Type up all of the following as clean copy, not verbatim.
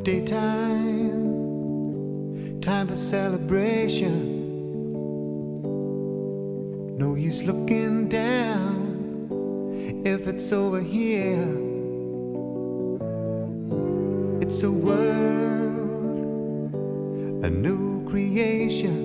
daytime, time for celebration. No use looking down if it's over here. It's a world, a new creation,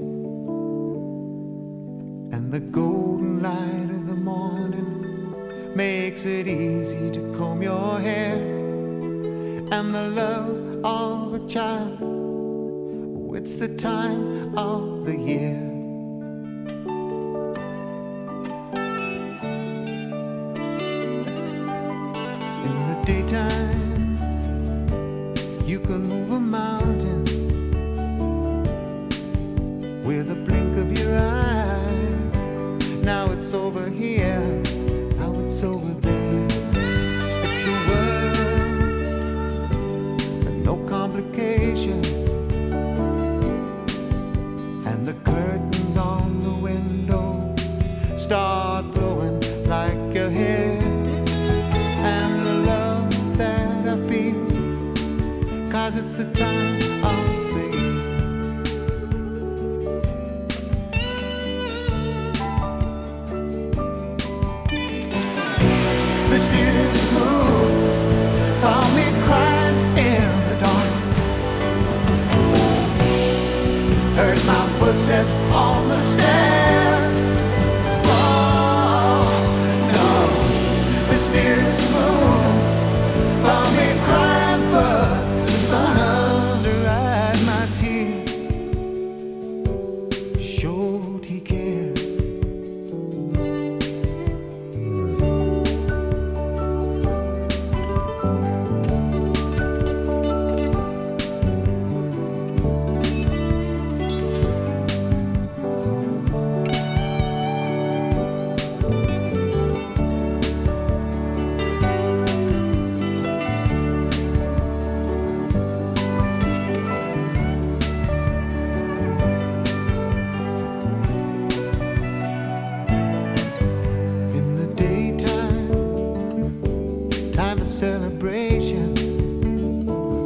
and the golden light of the morning makes it easy to comb your hair. And the love of a child, oh, it's the time of the year. In the daytime, you can move a mountain with a blink of your eye. Now it's over here, now it's over there. It's a world with no complications, and the curtains on the window start blowing like your hair. And the love that I feel, 'cause it's the time of the year. Mysterious moon found me crying in the dark. Heard my footsteps on the stairs. Oh no, mysterious moon found me crying, but the sun's dried my tears. Showed he cared. Celebration.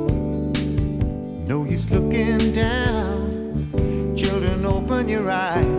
No use looking down. Children, open your eyes.